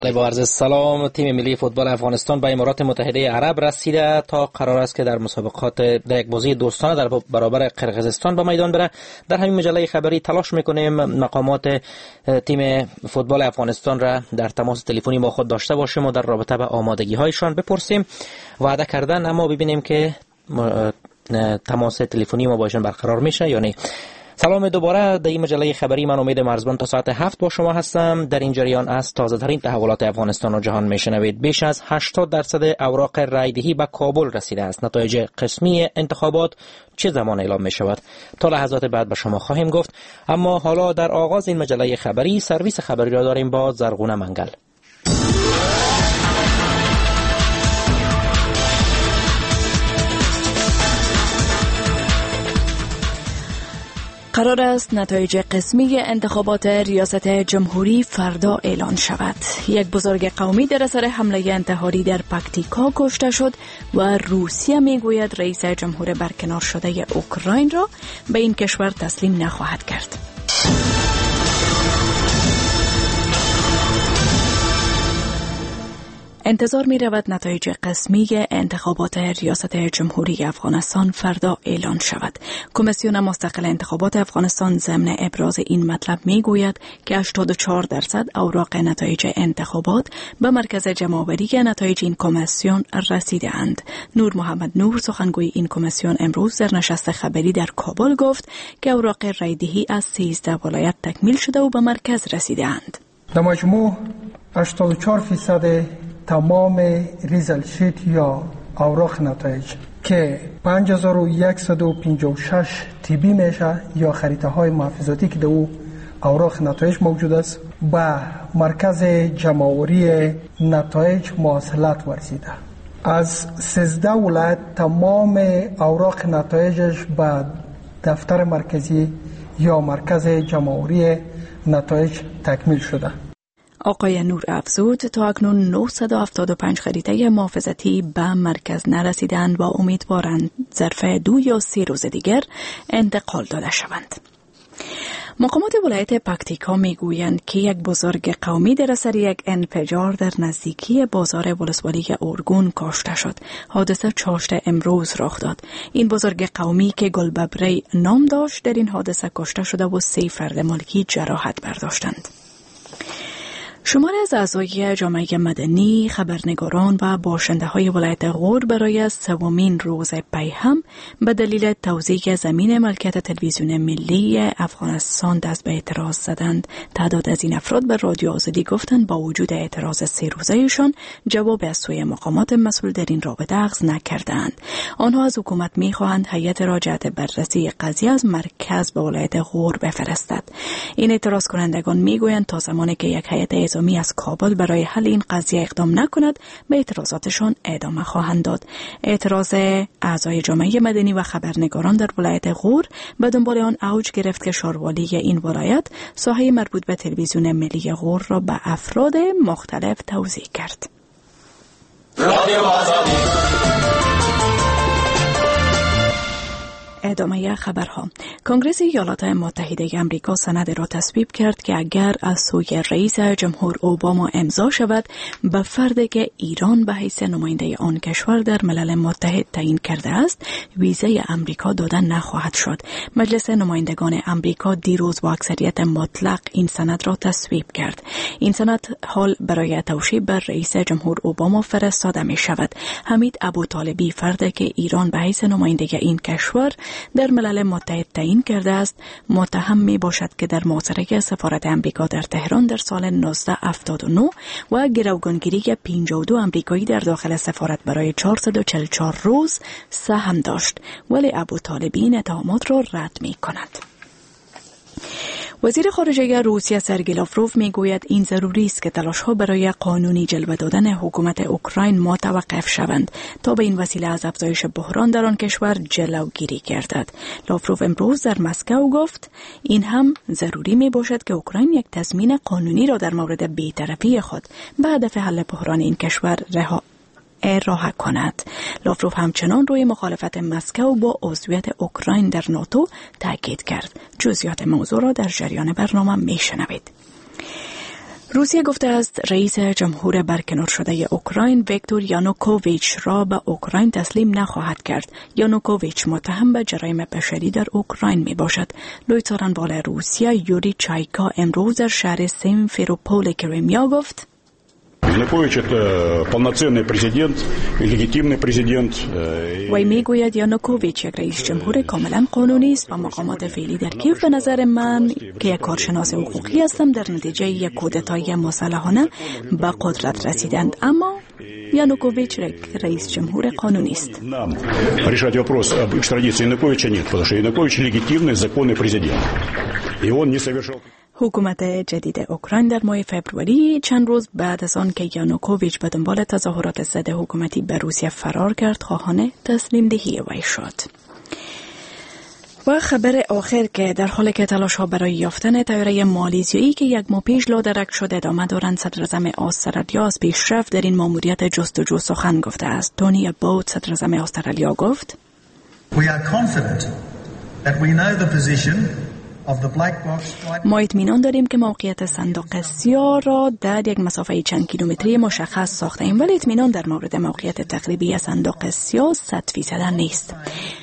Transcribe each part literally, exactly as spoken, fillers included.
با عرض سلام، تیم ملی فوتبال افغانستان به امارات متحده عرب رسیده تا قرار است که در مسابقات در یک بازی دوستانه در برابر قرقیزستان به میدان بره. در همین مجله خبری تلاش میکنیم مقامات تیم فوتبال افغانستان را در تماس تلفنی با خود داشته باشیم و در رابطه به آمادگی هایشان بپرسیم. وعده کردن، اما ببینیم که تماس تلفنی ما باشون برقرار میشه یا نه. سلام دوباره در این مجله خبری، من امید مرزبان تا ساعت هفت با شما هستم. در این جریان از تازه ترین تحولات افغانستان و جهان میشنوید. بیش از هشتاد درصد اوراق رایدهی به کابل رسیده است. نتایج قسمی انتخابات چه زمان اعلام می شود؟ تا لحظات بعد به شما خواهیم گفت. اما حالا در آغاز این مجله خبری سرویس خبری را داریم با زرغونه منگل. قرار است نتایج قسمی انتخابات ریاست جمهوری فردا اعلان شود. یک بزرگ قومی در اثر حمله انتحاری در پکتیکا کشته شد و روسیه میگوید رئیس جمهور برکنار شده اوکراین را به این کشور تسلیم نخواهد کرد. انتظار می رود نتایج قسمی انتخابات ریاست جمهوری افغانستان فردا اعلان شود. کمیسیون مستقل انتخابات افغانستان ضمن ابراز این مطلب می گوید که هشتاد و چهار درصد اوراق نتایج انتخابات به مرکز جمع‌آوری نتایج این کمیسیون رسیده اند. نور محمد نور، سخنگوی این کمیسیون، امروز در نشست خبری در کابل گفت که اوراق رایدهی از سیزده ولایت تکمیل شده و به مرکز رسیده اند. در مجموع هشتاد و چهار درصد تمام ریزل شیت یا اوراق نتایج که پنج هزار و صد و پنجاه و شش تیبی میشه یا خریطه های محافظاتی که در او اوراق نتایج موجود است، به مرکز جمع‌آوری نتایج مواصلت ورزیده. از سیزده ولایت تمام اوراق نتایجش به دفتر مرکزی یا مرکز جمع‌آوری نتایج تکمیل شده. آقای نور افزود تا اکنون نهصد و هفتاد و پنج خریطه محافظتی به مرکز نرسیدند و امیدوارند ظرف دو یا سه روز دیگر انتقال داده شوند. مقامات ولایت پکتیکا میگویند که یک بزرگ قومی در اثر یک انفجار در نزدیکی بازار ولسوالی اورگون کشته شد. حادثه چهارشنبه امروز رخ داد. این بزرگ قومی که گلببری نام داشت در این حادثه کشته شده و سه فرد ملکی جراحت برداشتند. شمار از اعضای جامعه مدنی، خبرنگاران و باشنده های ولایت غور برای سومین روز پی هم به دلیل توزیع زمین ملکیت تلویزیون ملی افغانستان دست به اعتراض زدند. تعداد از این افراد به رادیو آزادی گفتند با وجود اعتراض سه روزه‌شان جواب از سوی مقامات مسئول در این رابطه اخذ نکردند. آنها از حکومت می‌خواهند هیئت راجعه بررسی قضیه از مرکز به ولایت غور بفرستد. این اعتراض کنندگان می‌گویند تا زمانی که یک هیئت نظامی از کابل برای حل این قضیه اقدام نکند به اعتراضاتشان ادامه خواهند داد. اعتراض اعضای جامعه مدنی و خبرنگاران در ولایت غور به دنبال آن اوج گرفت که شاروالی این ولایت ساحه مربوط به تلویزیون ملی غور را به افراد مختلف توزیع کرد. ادامه خبرها. کنگره ایالات متحده آمریکا سند را تصویب کرد که اگر از سوی رئیس جمهور اوباما امضا شود، به فردی که ایران به حیث نماینده آن کشور در ملل متحد تعیین کرده است، ویزای آمریکا داده نخواهد شد. مجلس نمایندگان آمریکا دیروز با اکثریت مطلق این سند را تصویب کرد. این سند حال برای توشیح بر رئیس جمهور اوباما فرستاده می شود. حمید ابوطالبی، فردی که ایران به حیث نماینده این کشور در ملل متحد تعیین کرده است، متهم می باشد که در محاصره سفارت آمریکا در تهران در سال نوزده هفتاد و نه و گروگانگیری پنجاه و دو آمریکایی در داخل سفارت برای چهارصد و چهل و چهار روز سهم داشت، ولی ابوطالبی این اتهامات را رد می کند. وزیر خارجه روسیه سرگئی لاوروف میگوید این ضروری است که تلاش‌ها برای قانونی جلوه دادن حکومت اوکراین متوقف شوند تا به این وسیله از افزایش بحران در آن کشور جلوگیری گردد. لاوروف امروز در مسکو گفت این هم ضروری می باشد که اوکراین یک تضمین قانونی را در مورد بی‌طرفی خود به هدف حل بحران این کشور رها ارائه کند. لاوروف همچنان روی مخالفت مسکو با عضویت اوکراین در ناتو تاکید کرد. جزئیات موضوع را در جریان برنامه میشنوید. روسیه گفته است رئیس جمهور برکنار شده اوکراین ویکتور یانوکوویچ را به اوکراین تسلیم نخواهد کرد. یانوکوویچ متهم به جرایم بشری در اوکراین می باشد. لوی سخنگوی روسیه یوری چایکا امروز در شهر سیمفروپول کریمیا گفت Янукович это полноценный президент, легитимный президент. وی میگوید یانوکوویچ یک رئیس جمهور کاملا قانونی است و مقامات فعلی در کیف به نظر من که یک کارشناس حقوقی هستم در نتیجه یک کودتای مسلحانه به قدرت رسیدند، اما یانوکوویچ رئیس جمهور قانونی است. Решать вопрос об экстрадиции Януковича нет, потому что Янукович легитимный законный президент. И он не совершал. حکومت جدید اوکراین در ماه فوریه چند روز بعد از آن که یانوکوویچ به دنبال تظاهرات ضد حکومتی به روسیه فرار کرد خواهان تسلیم دهی وی شد. و خبر آخر که در حالی که تلاش ها برای یافتن طیاره مالزیایی که یک ماه پیش لادرک شده ادامه دارند، صدر اعظم استرالیا از پیشرفت در این ماموریت جستجو سخن گفته است. تونی ابوت صدر اعظم استرالیا گفت We are confident that we know the position ما اطمینان داریم که موقعیت صندوق سیاه را در یک مسافه چند کیلومتری مشخص ساخته ایم، ولی اطمینان در مورد موقعیت تقریبی صندوق سیاه صد فیصد نیست.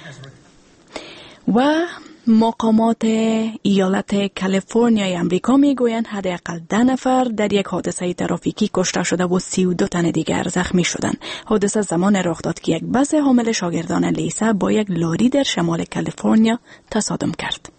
و مقامات ایالت کالیفرنیای امریکا میگویند حداقل ده نفر در یک حادثه ترافیکی کشته شده و سی و دو تن دیگر زخمی شدند. حادثه زمان رخ داد که یک بس حامل شاگردان لیسه با یک لاری در شمال کالیفرنیا تصادم کرد.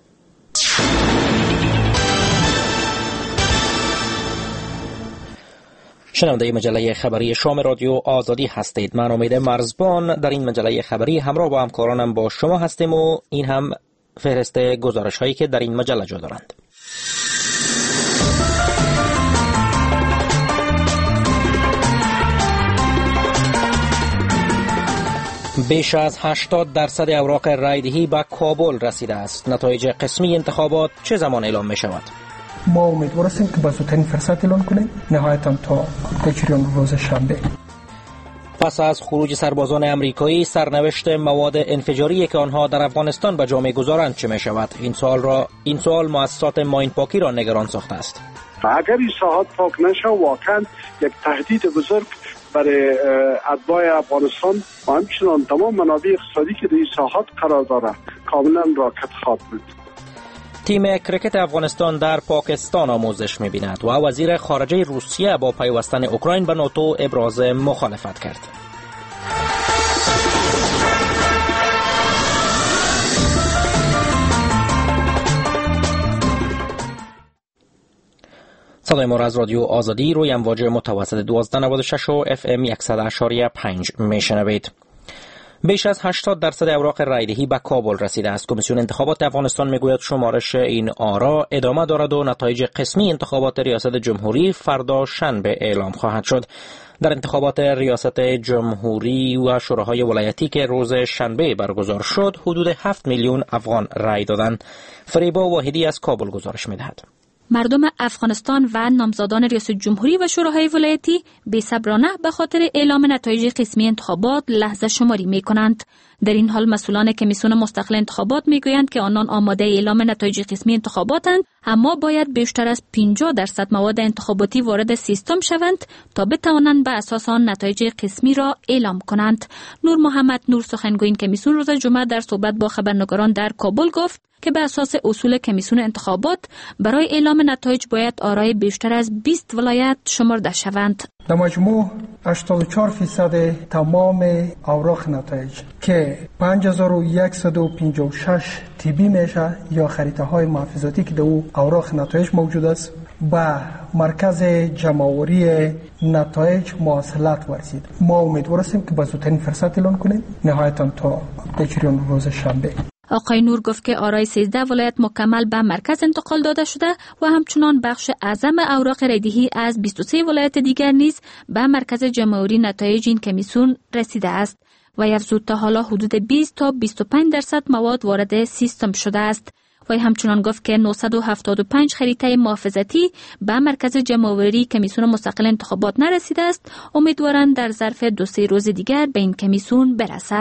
شنونده مجله خبری شام رادیو آزادی هستید. من امید مرزبان در این مجله خبری همراه با همکارانم با شما هستیم و این هم فهرست گزارش هایی که در این مجله جا دارند. بیش از هشتاد درصد اوراق رایدهی به کابل رسیده است. نتایج قسمی انتخابات چه زمان اعلام می شود؟ ما امیدوار هستیم که با زودترین فرصت اعلام کنیم، نهایتاً تا جریان روز شنبه. پس از خروج سربازان امریکایی، سرنوشت مواد انفجاری که آنها در افغانستان به جا می‌گذارند چه می شود؟ این سوال را این سوال مؤسسات ماین پاکی را نگران ساخته است. اگر این ساحات پاک نشه واقعاً یک تهدید بزرگ برای اتباع افغانستان و همچنان تمام منابع اقتصادی که در این ساحات قرار داره کاملا راکت خواهد بود. تیم کرکت افغانستان در پاکستان آموزش می‌بیند و وزیر خارجه روسیه با پیوستن اوکراین به ناتو ابراز مخالفت کرد. صدای ما را از رادیو آزادی روی امواج متوسط دوازده نود و شش و اف ام صد و پنج میشنوید. بیش از هشتاد درصد اوراق رایدهی به کابل رسیده است. کمیسیون انتخابات افغانستان میگوید شمارش این آرا ادامه دارد و نتایج قسمی انتخابات ریاست جمهوری فردا شنبه اعلام خواهد شد. در انتخابات ریاست جمهوری و شوراهای ولایتی که روز شنبه برگزار شد، حدود هفت میلیون افغان رای دادند. فریبا واحدی از کابل گزارش میدهد. مردم افغانستان و نامزدان ریاست جمهوری و شوراهای ولایتی بی‌صبرانه به خاطر اعلام نتایج قسمی انتخابات لحظه شماری می کنند. در این حال مسئولان کمیسیون مستقل انتخابات می گویند که آنان آماده اعلام نتایج قسمی انتخاباتند، اما باید بیشتر از پنجاه درصد مواد انتخاباتی وارد سیستم شوند تا بتوانند به اساس آن نتایج قسمی را اعلام کنند. نور محمد نور سخنگوی کمیسیون روز جمعه در صحبت با خبرنگاران در کابل گفت که به اساس اصول کمیسیون انتخابات برای اعلام نتایج باید آرای بیشتر از بیست ولایت شمرده شوند. در مجموع هشتاد و چهار فیصد تمام اوراق نتایج که پنج هزار و صد و پنجاه و شش تیبی میشه یا خریطه های محافظاتی که در او اوراق نتایج موجود است به مرکز جمع‌آوری نتایج مواصلت ورزید. ما امیدوار هستیم که با زودترین فرصت اعلام کنیم، نهایتاً تا جریان روز شنبه. آقای نور گفت که آرای سیزده ولایت مکمل به مرکز انتقال داده شده و همچنان بخش اعظم اوراق رایدهی از بیست و سه ولایت دیگر نیز به مرکز جمع‌آوری نتایج این کمیسیون رسیده است و افزود تا حالا حدود بیست تا بیست و پنج درصد مواد وارد سیستم شده است. و همچنان گفت که نهصد و هفتاد و پنج خریطه محافظتی به مرکز جمع‌آوری کمیسیون مستقل انتخابات نرسیده است. امیدوارند در ظرف دو سه روز دیگر به این کمیسیون برسد.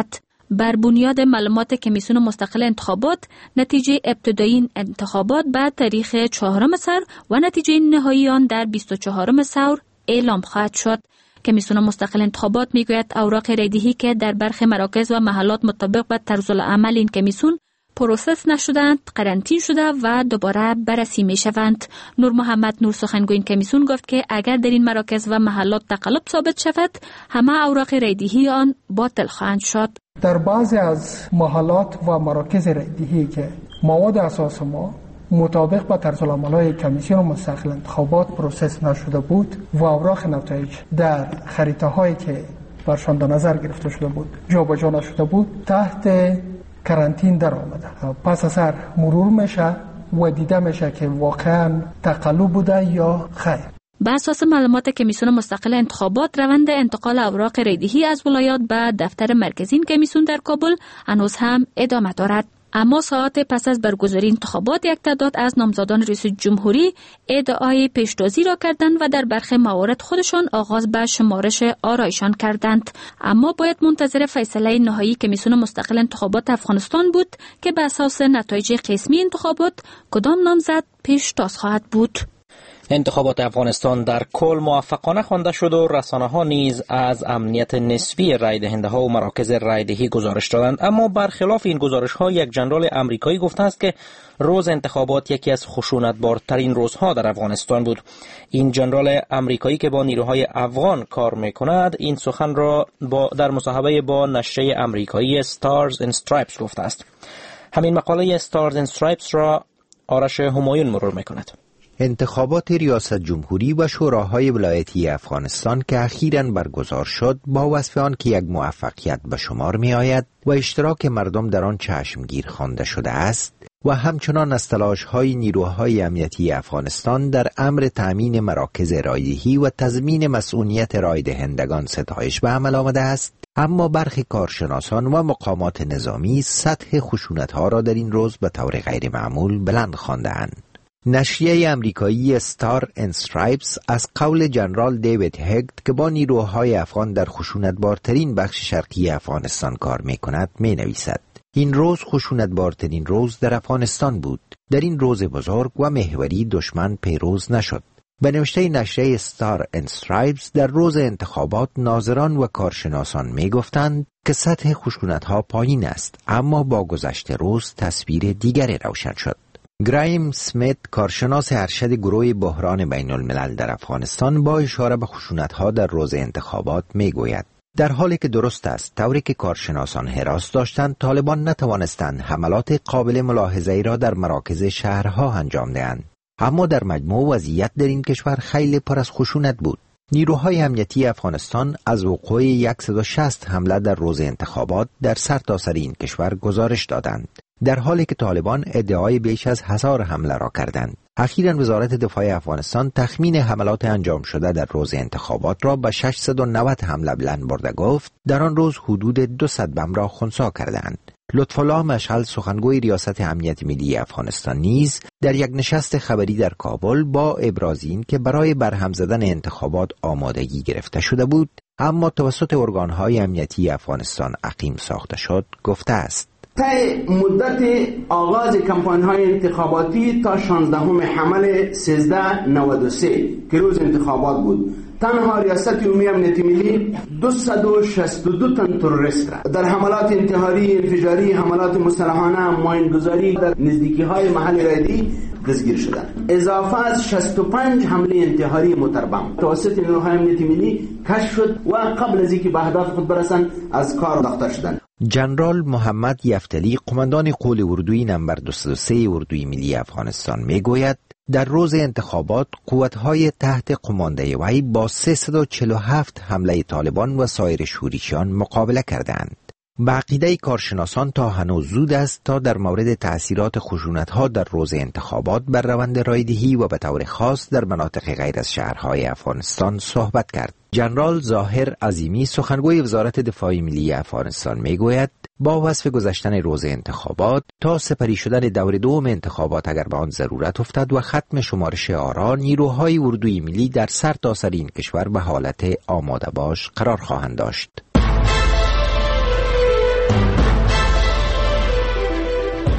بر بنیاد معلومات کمیسیون مستقل انتخابات نتیجه ابتدایی انتخابات به تاریخ چهارم سر و نتیجه نهایی آن در بیست و چهارم سور اعلام خواهد شد. کمیسیون مستقل انتخابات میگوید اوراق رایدهی که در برخی مراکز و محلات مطابق به طرز العمل این کمیسیون پروسس نشدند، قرنطین شده و دوباره بررسی می شوند. نور محمد نور سخنگوی این کمیسیون گفت که اگر در این مراکز و محلات تقلب ثابت شود، همه اوراق رایدهی آن باطل خواهند شد. در بعضی از محلات و مراکز رایدهی که مواد اساس ما مطابق با طرز العمل‌های کمیسیون مستقل انتخابات پروسس نشده بود و اوراق نتایج در خریطه‌هایی که برشان در نظر گرفته شده بود جابجا نشده بود، تحت کرانتین در آمده. پس از هر مرور میشه و دیده میشه که واقعا تقلب بوده یا خیر. بر اساس معلومات کمیسیون مستقل انتخابات، روند انتقال اوراق رایدهی از ولایات به دفتر مرکزی کمیسیون در کابل هنوز هم ادامه دارد. اما ساعت پس از برگزاری انتخابات یک تعداد از نامزدان رئیس جمهوری ادعای پیشتازی را کردند و در برخی موارد خودشان آغاز به شمارش آرایشان کردند. اما باید منتظر فیصله نهایی کمیسیون مستقل انتخابات افغانستان بود که به اساس نتایج قسمی انتخابات کدام نامزد پیشتاز خواهد بود. انتخابات افغانستان در کل موفقانه خوانده شد و رسانه‌ها نیز از امنیت نسبی رای دهنده‌ها و مراکز رایدهی گزارش دادند. اما برخلاف این گزارش‌ها، یک ژنرال آمریکایی گفته است که روز انتخابات یکی از خشونت‌بارترین روزها در افغانستان بود. این ژنرال آمریکایی که با نیروهای افغان کار می‌کند، این سخن را با در مصاحبه با نشریه آمریکایی Stars and Stripes گفته است. همین مقاله Stars and Stripes را آرش همایون مرور می‌کند. انتخابات ریاست جمهوری و شوراهای ولایتی افغانستان که اخیراً برگزار شد، با وصف آن که یک موفقیت به شمار می آید و اشتراک مردم در آن چشمگیر خوانده شده است و همچنان از تلاش‌های نیروهای امنیتی افغانستان در امر تأمین مراکز رایدهی و تضمین مسئولیت رای دهندگان ستایش به عمل آمده است، اما برخی کارشناسان و مقامات نظامی سطح خشونت‌ها را در این روز به طور غیر معمول بلند خوانده‌اند. نشریه امریکایی ستار اند استرایپس از قول جنرال دیوید هگت که با نیروهای افغان در خشونتبارترین بخش شرقی افغانستان کار می کند می نویسد: این روز خشونتبارترین روز در افغانستان بود. در این روز بزرگ و محوری دشمن پیروز نشد. به نوشته نشریه ستار اند استرایپس، در روز انتخابات ناظران و کارشناسان می گفتند که سطح خشونت‌ها پایین است، اما با گذشت روز تصویر دیگری روشن شد. گرایم سمیت، کارشناس ارشد گروه بحران بین الملل در افغانستان، با اشاره به خشونت‌ها در روز انتخابات میگوید: در حالی که درست است طوری که کارشناسان حراس داشتند، طالبان نتوانستند حملات قابل ملاحظه‌ای را در مراکز شهرها انجام دهند، اما در مجموع وضعیت در این کشور خیلی پر از خشونت بود. نیروهای امنیتی افغانستان از وقوع صد و شصت حمله در روز انتخابات در سرتاسر این کشور گزارش دادند، در حالی که طالبان ادعای بیش از هزار حمله را کردند. اخیراً وزارت دفاع افغانستان تخمین حملات انجام شده در روز انتخابات را به ششصد و نود حمله بلند برده گفت. در آن روز حدود دویست بم را خنثی کردند. لطف‌الله مشعل، سخنگوی ریاست امنیت ملی افغانستان، نیز در یک نشست خبری در کابل با ابراز این که برای برهم زدن انتخابات آمادگی گرفته شده بود، اما توسط ارگان‌های امنیتی افغانستان عقیم ساخته شد، گفته است: طی مدت آغاز کمپاین‌های انتخاباتی تا شانزدهم حمل سیزده نود و سه که روز انتخابات بود، تنها ریاست عمومی امنیت ملی دویست و شصت و دو تن تروریست را در حملات انتحاری، انفجاری، حملات مسلحانه، ماین‌گذاری در نزدیکی‌های محل رایدهی دستگیر شدند. اضافه از شصت و پنج حمله انتحاری متربم توسط نیروهای امنیت ملی کشف شد و قبل از اینکه به اهداف خود برسند از کار انداخته شدند. جنرال محمد یفتلی، قماندان قول اردوی نمبر دویست و سه اردوی ملی افغانستان، میگوید در روز انتخابات قوت‌های تحت قمانده وی با سیصد و چهل و هفت حمله طالبان و سایر شورشیان مقابله کردند. به عقیده کارشناسان تا هنوز زود است تا در مورد تأثیرات خشونت‌ها در روز انتخابات بر روند رایدهی و به طور خاص در مناطق غیر از شهرهای افغانستان صحبت کرد. جنرال ظاهر عظیمی، سخنگوی وزارت دفاع ملی افغانستان، میگوید با وصف گذشتن روز انتخابات تا سپری شدن دور دوم انتخابات اگر به آن ضرورت افتد و ختم شمارش آرا، نیروهای اردوی ملی در سرتاسر این کشور به حالت آماده باش قرار خواهند داشت.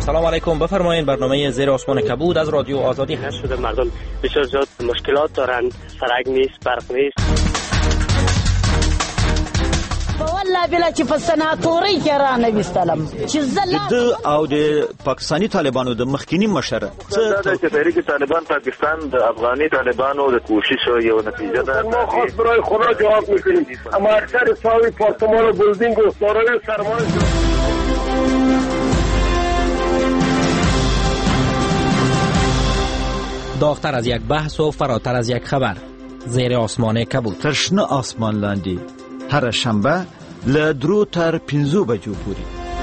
سلام علیکم، بفرمایید. برنامه زیر آسمان کبود از رادیو آزادی هست. شده مردم بسیار زیاد مشکلات دارند، سرک نیست، برق نیست. والله بلا چې په سناتوري کې را نه وستلم چې زله او د پاکستاني طالبانو د مخکینی مشر څه د تحریک طالبان پاکستان د افغاني طالبانو د کوشش یو نتیجه ده. ما خاص برای خدا جواب میکنیم، اما اکثر ساوی پارتمان و بلدینگ و دارای سرمایه داغتر از یک بحث و فراتر از یک خبر. زیر آسمان کبود. ترشنه آسمان لاندی هر شنبه له درو تر پنځو بجو پورې.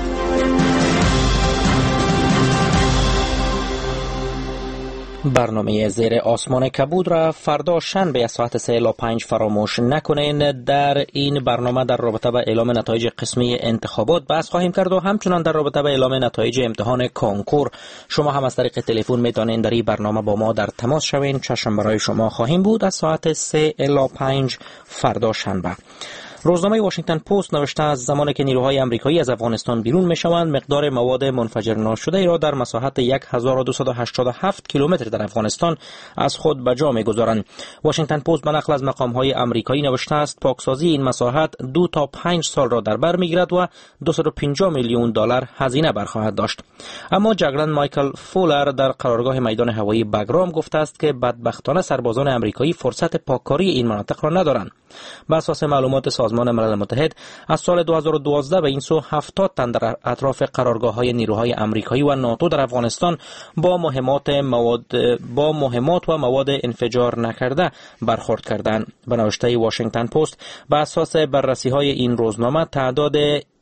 برنامه زیر آسمان کبود را فردا شنبه ساعت سه الی پنج فراموش نکنین. در این برنامه در رابطه با اعلام نتایج قسمی انتخابات بحث خواهیم کرد و همچنان در رابطه با اعلام نتایج امتحان کنکور. شما هم از طریق تلفن میتونین در این برنامه با ما در تماس شوین. چشم برای شما خواهیم بود از ساعت سه الی پنج فردا شنبه. روزنامه واشنگتن پست نوشته از زمانی که نیروهای آمریکایی از افغانستان بیرون میشوند مقدار مواد منفجر ناشده ای را در مساحت هزار و دویست و هشتاد و هفت کیلومتر در افغانستان از خود به جا میگذارند. واشنگتن پست به نقل از مقامهای آمریکایی نوشته است پاکسازی این مساحت دو تا پنج سال را در بر میگیرد و دویست و پنجاه میلیون دلار هزینه برخواهد داشت. اما جنرال مایکل فولر در قرارگاه میدان هوایی بگرام گفته است که بدبختانه سربازان آمریکایی فرصت پاککاری این مناطق را ندارند. بر اساس معلومات سازمان ملل متحد از سال دو هزار و دوازده به این سو هفتاد تن در اطراف قرارگاه‌های نیروهای آمریکایی و ناتو در افغانستان با مهمات مواد با مهمات و مواد انفجار نکرده برخورد کردند. به نوشته واشنگتن پست بر اساس بررسی‌های این روزنامه تعداد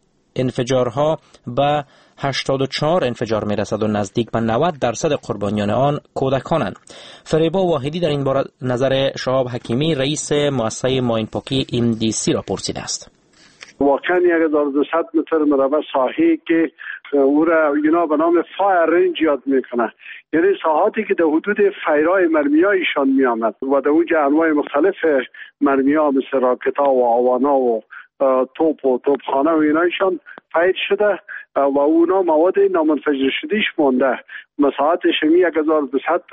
انفجارها به هشتاد و چهار انفجار میرسد و نزدیک به نود درصد قربانیان آن کودکانند. فریبا واحدی در این باره نظر شهاب حکیمی رئیس مؤسسه ماین پاکی ام دی سی را پرسیده است. واقعا هزار و دویست متر مربع ساحه که او را اینا به نام فایر رنج یاد میکنه، یعنی ساحاتی که در حدود فیرای مرمیایشان میامد و در اونجا انواع مختلف مرمیا مثل راکتا و آوانا و توپ و توپخانه و اینایشان فاید شده و اونا مواد نامنفجر شدهش مونده. مساحتش هزار و دویست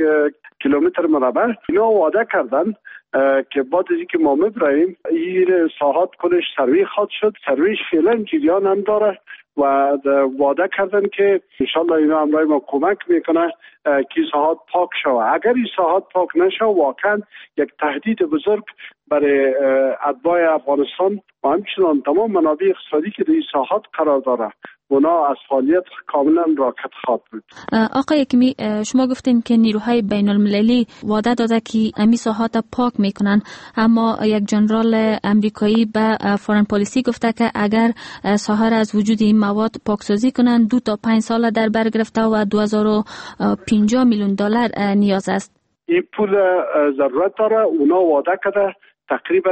کیلومتر مربع. اینا وعده کردن که بعد از اینکه ما میبریم این ساحات کلش سروی خواهد شد. سرویش فعلا جریان هم داره و وعده کردن که انشالله اینا همراه ما کمک میکنه که ساحات پاک شود. اگر این ساحات پاک نشه واقعا یک تهدید بزرگ برای اتباع افغانستان و همچنان تمام منابع اقتصادی که در این ساحات قرار داره اونا از فعالیت کاملا راکت خواهد بود. آقای حکیمی، شما گفتین که نیروهای بین المللی وعده داده که امی ساحات پاک میکنن، اما یک جنرال امریکایی به فورن پالیسی گفته که اگر ساحه از وجود این مواد پاکسازی کنن دو تا پنج سال در بر گرفته و دو هزار و پنجاه میلیون دلار نیاز است. این پول ضرورت داره. اونا وعده کرده تقریبا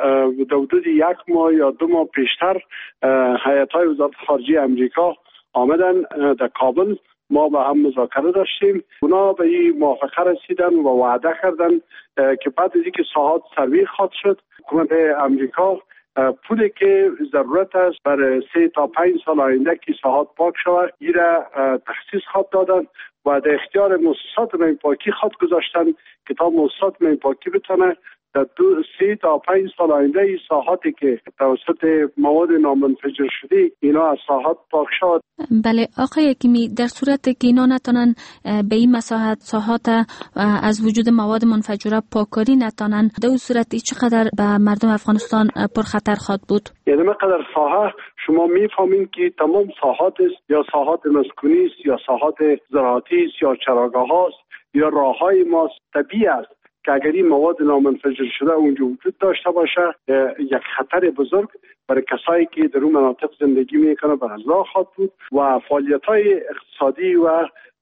در حدود یک ماه یا دو ماه پیشتر هیئت‌های وزارت خارجه امریکا آمدن در کابل، ما با هم مذاکره داشتیم. اونا به این موافقه رسیدن و وعده کردن که بعد از اینکه ساحات سروی خواهد شد حکومت امریکا پولی که ضرورت است برای سه تا پنج سال آینده که ساحات پاک شود این را تخصیص خواهد دادن و در اختیار مؤسسات ماین پاکی خواهد گذاشتن که تا مؤسسات ماین پاکی بتونه در دو سه تا پنج سال آینده این ساحاتی که توسط مواد نامنفجر شده اینا از ساحات پاک شد. بله آقای حکیمی، در صورت که اینا نتونن به این مساحت ساحات از وجود مواد منفجره پاککاری نتونن، در اون صورت چقدر به مردم افغانستان پر خطر خواهد بود؟ یعنی مقدر ساحه شما میفهمین که تمام ساحات است، یا ساحات مسکونی است یا ساحات زراعتی است یا چراگاه هاست یا راههای ماست. طبیعی است که اگر این مواد نامنفجر شده اونجا وجود داشته باشه یک خطر بزرگ برای کسایی که در اون مناطق زندگی میکنه به راه خواهد بود و فعالیت‌های اقتصادی و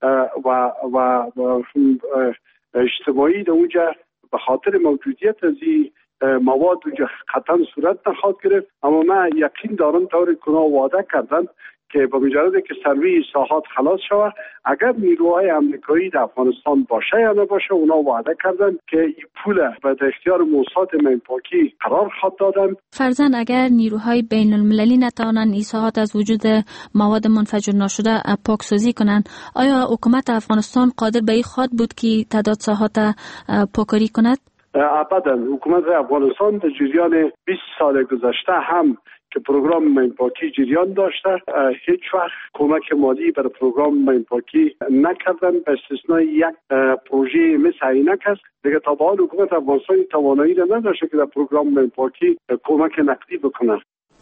و و, و اجتماعی در اونجا به خاطر موجودیت از این مواد اونجا قطعا صورت نخواهد گرفت. اما من یقین دارم طوری که اونا وعده کردن که با مجرد که سروی ساحات خلاص شود اگر نیروهای امریکایی در افغانستان باشه یا نباشه اونا وعده کردن که این پول به اختیار موساد منپاکی قرار خواهد دادن. فرضاً اگر نیروهای بین المللی نتوانند این ساحات از وجود مواد منفجر ناشده پاکسازی کنند، آیا حکومت افغانستان قادر به این خواهد بود که تعداد ساحات پاکاری کند؟ ابدا. حکومت افغانستان در جریان بیست سال گذشته هم که پروگرام منپاکی جریان داشته هیچ وقت کمک مالی برای پروگرام منپاکی نکردن به استثنای یک پروژه مثل اینک است. دیگه تا به حال حکومت افغانستان توانایی را نداشته که در پروگرام منپاکی کمک نقدی بکنه.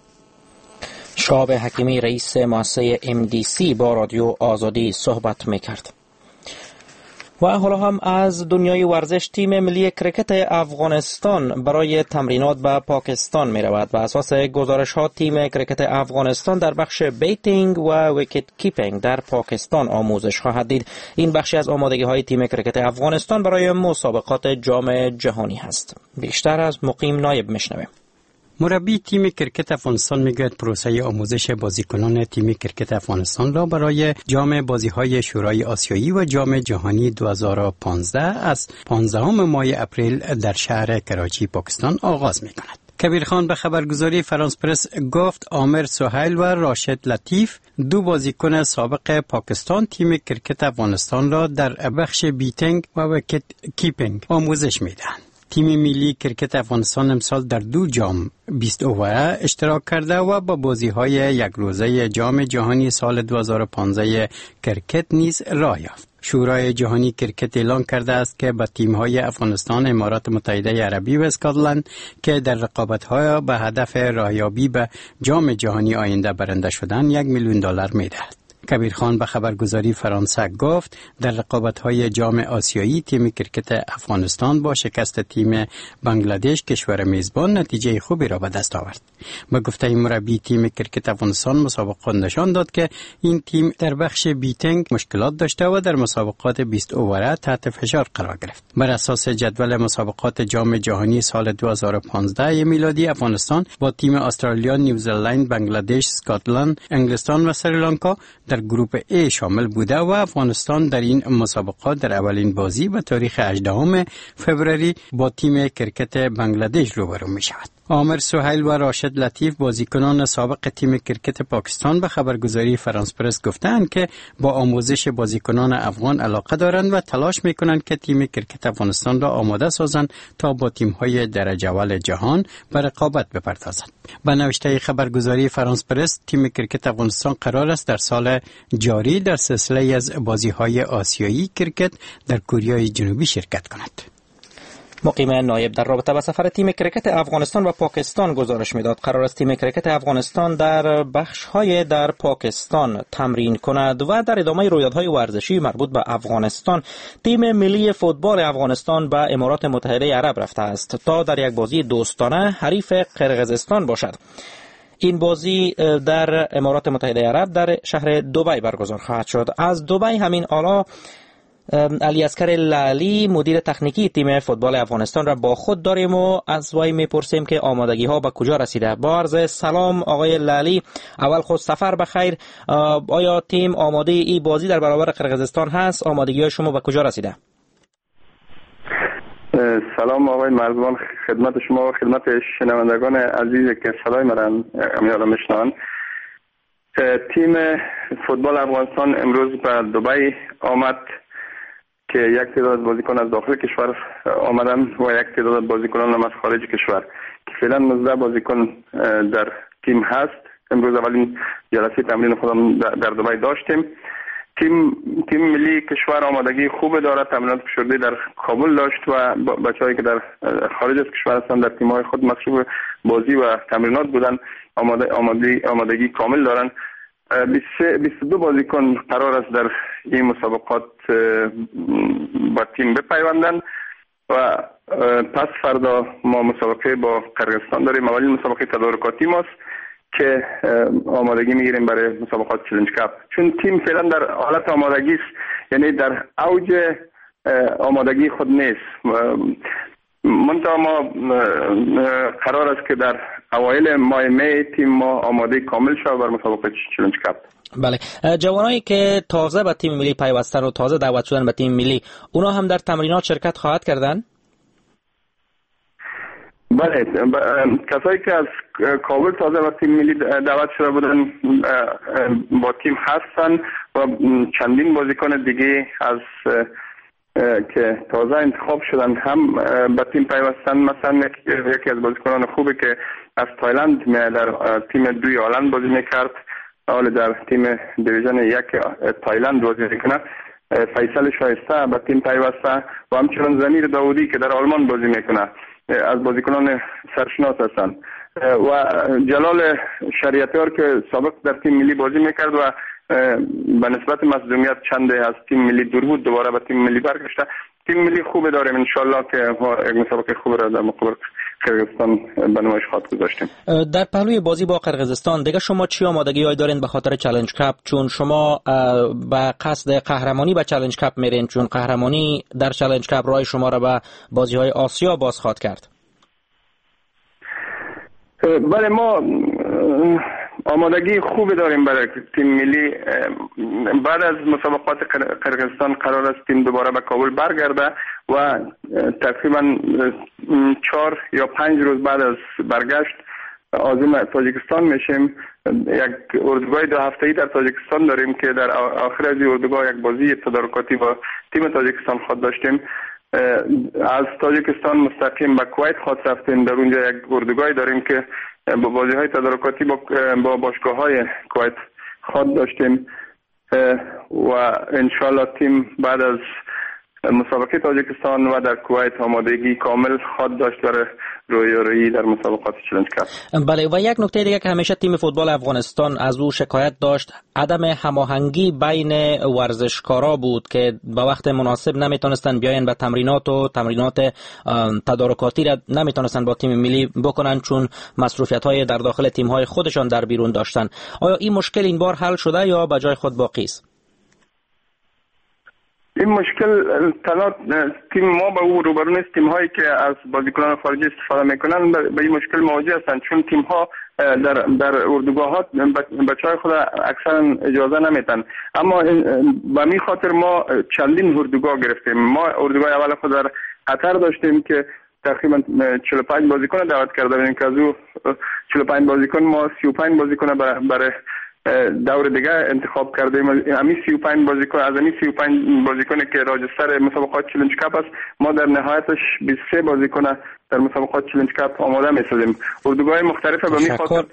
شهاب حکیمی رئیس مؤسسه ام دی سی با رادیو آزادی صحبت میکرد. و حالا هم از دنیای ورزش، تیم ملی کرکت افغانستان برای تمرینات به پاکستان می رود. بر اساس گزارش ها تیم کرکت افغانستان در بخش بیتینگ و ویکت کیپینگ در پاکستان آموزش خواهد دید. این بخشی از آمادگی های تیم کرکت افغانستان برای مسابقات جام جهانی است. بیشتر از مقیم نایب میشنویم. مربی تیم کرکت افغانستان میگوید پروسه آموزش بازیکنان تیم کرکت افغانستان را برای جام بازی‌های شورای آسیایی و جام جهانی دو هزار و پانزده از پانزدهم ماه اپریل در شهر کراچی پاکستان آغاز می‌کند. کبیر خان به خبرگزاری فرانس پرس گفت عامر سهیل و راشد لطیف دو بازیکن سابق پاکستان تیم کرکت افغانستان را در بخش بیتینگ و ویکت کیپینگ آموزش می‌دهند. تیم ملی کرکت افغانستان امسال در دو جام بیست اووره اشتراک کرده و با بازی‌های یک روزه جام جهانی سال دو هزار و پانزده کرکت نیز راه یافت. شورای جهانی کرکت اعلان کرده است که به تیم‌های افغانستان، امارات متحده عربی و اسکاتلند که در رقابت‌های به هدف راهیابی به جام جهانی آینده برنده شدن یک میلیون دلار می‌دهد. کبیر خان به خبرگزاری فرانسه گفت در رقابت‌های جام آسیایی تیم کرکت افغانستان با شکست تیم بنگلادش کشور میزبان نتیجه خوبی را به دست آورد. به گفته مربی تیم کرکت افغانستان مسابقات نشان داد که این تیم در بخش بیتینگ مشکلات داشته و در مسابقات بیست اووره تحت فشار قرار گرفت. بر اساس جدول مسابقات جام جهانی سال دو هزار و پانزده میلادی افغانستان با تیم استرالیا، نیوزلند، بنگلادش، اسکاتلند، انگلستان و سریلانکا در گروپ A شامل بوده و افغانستان در این مسابقات در اولین بازی به تاریخ هجدهم فوریه با تیم کرکت بنگلادش روبرو می شود. عامر سهیل و راشد لطیف بازیکنان سابق تیم کرکت پاکستان به خبرگزاری فرانس پرس گفتند که با آموزش بازیکنان افغان علاقه دارند و تلاش می‌کنند که تیم کرکت افغانستان را آماده سازند تا با تیم‌های درجه اول جهان به رقابت بپردازند. به نوشته خبرگزاری فرانس پرس تیم کرکت افغانستان قرار است در سال جاری در سلسله از بازی‌های آسیایی کرکت در کره جنوبی شرکت کند. مقیم نایب در رابطه با سفر تیم کرکت افغانستان و پاکستان گزارش میداد قرار است تیم کرکت افغانستان در بخش‌های در پاکستان تمرین کند و در ادامه رویدادهای ورزشی مربوط به افغانستان تیم ملی فوتبال افغانستان به امارات متحده عرب رفته است تا در یک بازی دوستانه حریف قرقیزستان باشد. این بازی در امارات متحده عرب در شهر دبی برگزار خواهد شد. از دبی همین حالا علی اصغر لالی مدیر تکنیکی تیم فوتبال افغانستان را با خود داریم و از وی میپرسیم که آمادگی ها به کجا رسیده. با عرض سلام آقای لالی، اول خود سفر بخیر. آیا تیم آماده این بازی در برابر قرقیزستان هست؟ آمادگی های شما به کجا رسیده؟ سلام آقای مرزبان، خدمت شما و خدمت شنوندگان عزیز که صدای من امیالا میشنوند. تیم فوتبال افغانستان امروز به دبی آمد که یک تعداد بازیکن از داخل کشور آمدن و یک تعداد بازیکنان هم از خارج کشور که فعلا نوزده بازیکن در تیم هست. امروز اولین جلسه تمرین خودم در دبی داشتیم. تیم تیم ملی کشور آمادگی خوب دارد، تمرینات فشرده در کابل داشت و بچه‌هایی که در خارج از کشور هستند در تیم‌های خود مصروف بازی و تمرینات بودن، آماده آمادگی آمادگی کامل دارند. بیست و دو بازیکن قرار است در این مسابقات با تیم بپیوندند و پس فردا ما مسابقه با قرقیزستان داریم. اولین مسابقه تدارکاتی ماست که آمادگی میگیریم برای مسابقات چالش کاپ. چون تیم فعلا در حالت آمادگی است، یعنی در اوج آمادگی خود نیست. منتها ما قرار است که در اوایل ماه می تیم ما آماده کامل شود بر مسابقه چالش کپ. بله، جوانایی که تازه به تیم ملی پیوستن و تازه دعوت شدن به تیم ملی، اونا هم در تمرینات شرکت خواهد کردن؟ بله، کسایی که از کابل تازه به تیم ملی دعوت شده بودن با تیم هستن و چندین بازیکن دیگه از که تازه انتخاب شدن هم به تیم پیوستن. مثلا یکی از بازیکنان خوبی که از تایلند در تیم دوی آلند بازی میکرد، حالا در تیم دیویژن یک تایلند بازی میکنه، فیصل شایسته به تیم پیوسته و همچنان زمیر داودی که در آلمان بازی میکنه از بازیکنان سرشناس هستند و جلال شریعتیار که سابق در تیم ملی بازی میکرد و به نسبت مصدومیت چند از تیم ملی دور بود، دوباره به تیم ملی برگشته. تیم ملی خوب داریم انشالله که یک مسابقه خوب را در مقابل قرقیزستان به نمایش خواهد گذاشتیم. در پهلوی بازی با قرقیزستان دیگه شما چی آمادگی‌هایی دارین به خاطر چالش کپ؟ چون شما به قصد قهرمانی به چالش کپ میرین، چون قهرمانی در چالش کپ راه شما را به بازی‌های آسیا باز خواهد کرد. بله، ما آمادگی خوبی داریم برای تیم ملی. بعد از مسابقات قرقیزستان قرار است تیم دوباره به کابل برگرده و تقریبا چهار یا پنج روز بعد از برگشت عازم تاجیکستان میشیم. یک اردوگاه دو هفته‌ای در تاجیکستان داریم که در آخر از اردوگاه یک بازی تدارکاتی با تیم تاجیکستان خود داشتیم. از تاجیکستان مستقیم به کویت خود رفتیم، در اونجا یک اردوگاه داریم که با بازی های تدارکاتی با, با باشگاه های کویت خود داشتیم و انشالله تیم بعد از مسابقه تاجیکستان و در کویت آمادگی کامل خود داشت برای رویارویی در مسابقات چالش کپ. بله، و یک نکته دیگه که همیشه تیم فوتبال افغانستان از او شکایت داشت عدم هماهنگی بین ورزشکارا بود که با وقت مناسب نمیتونستن بیاین به تمرینات و تمرینات تدارکاتی را نمیتونستن با تیم ملی بکنن چون مصروفیت های در داخل تیم های خودشان در بیرون داشتن. آیا این مشکل این بار حل شده یا به جای خود باقی است؟ این مشکل تنها تیم ما با او روبرو نیست. تیم هایی که از بازیکنان خارجی استفاده میکنن به این مشکل مواجه هستند، چون تیم ها در در اردوگاهات بچهای خود اکثرا اجازه نمیدن. اما به می خاطر ما چندین اردوگاه گرفتیم. ما اردوگاه اول خود در قطر داشتیم که تقریبا چهل و پنج بازیکن دعوت کرده بودیم که از او چهل و پنج بازیکن ما سی و پنج بازیکن برای دور دیگه انتخاب کردیم. همین سی و پنج بازیکن از همین سی و پنج بازیکنی که راجستر مسابقات چالش کپ است، ما در نهایتش بیست و سه بازیکن در مسابقات چالش کپ آماده می‌سازیم. اردوگاه مختلفه به می خاطر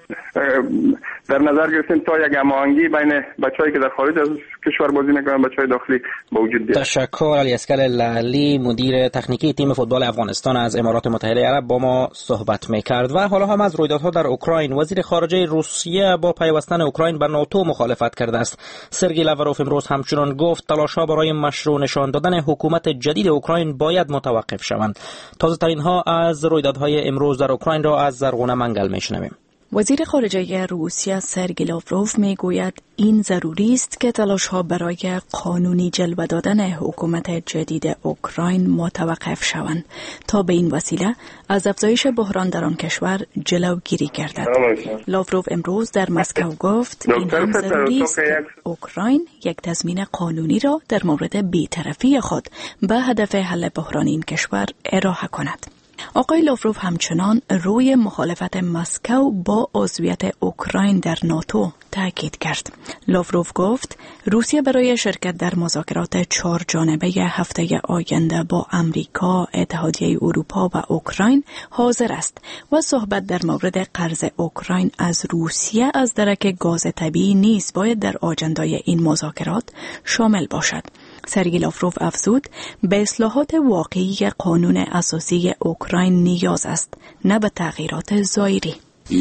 در نظر گرفتیم تا یک هماهنگی بین بچه‌ای که در خارج از کشور بازی می‌کنن بچه‌های داخلی به وجود بیاد. تشکر. علی اصغر لالی، مدیر تکنیکی تیم فوتبال افغانستان از امارات متحده عرب با ما صحبت می‌کرد. و حالا هم از رویدادها در اوکراین. وزیر خارجه روسیه با پیوستن اوکراین به ناتو مخالفت کرده است. سرگئی لاوروف امروز همچنان گفت تلاش‌ها برای مشروع نشان دادن حکومت جدید اوکراین باید متوقف شوند. تازه‌ترین‌ها از رویدادهای امروز در اوکراین را از زرغونه منگل می‌شنویم. وزیر خارجه روسیه سرگئی لاوروف میگوید این ضروری است که تلاش‌ها برای قانونی جلوه دادن حکومت جدید اوکراین متوقف شوند تا به این وسیله از افزایش بحران در آن کشور جلوگیری گردد. لاوروف امروز در مسکو گفت این هم ضروری است که اوکراین یک تضمین قانونی را در مورد بی‌طرفی خود به هدف حل بحران این کشور ارائه کند. آقای لاوروف همچنان روی مخالفت مسکو با عضویت اوکراین در ناتو تاکید کرد. لاوروف گفت روسیه برای شرکت در مذاکرات چهار جانبه هفته آینده با امریکا، اتحادیه اروپا و اوکراین حاضر است و صحبت در مورد قرض اوکراین از روسیه از درک گاز طبیعی نیز باید در آجندای این مذاکرات شامل باشد. سرگئی لاوروف افزود به اصلاحات واقعی قانون اساسی اوکراین نیاز است، نه به تغییرات ظاهری.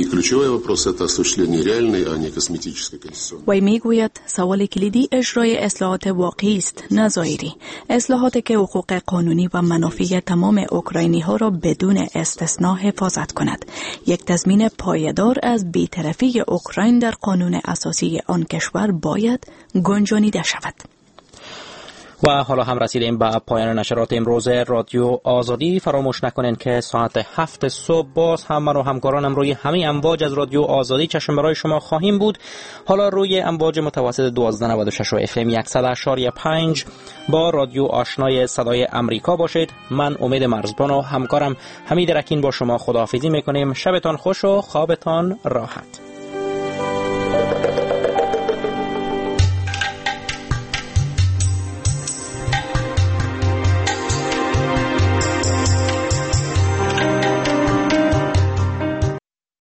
وی میگوید سوال کلیدی اجرای اصلاحات واقعی است، نه ظاهری. اصلاحاتی که حقوق قانونی و منافع تمام اوکراینی ها را بدون استثناء حفاظت کند. یک تضمین پایدار از بی‌طرفی اوکراین در قانون اساسی آن کشور باید گنجانیده شود. و حالا هم رسیدیم به پایان نشرات امروز رادیو آزادی. فراموش نکنین که ساعت هفت صبح باز هم من و همکارانم روی همه امواج از رادیو آزادی چشم برای شما خواهیم بود. حالا روی امواج متوسط دوازده نود و شش و اف ام صد و پنج با رادیو آشنای صدای امریکا باشید. من امید مرزبان و همکارم حمید رکین با شما خداحافظی میکنیم. شبتان خوش و خوابتان راحت.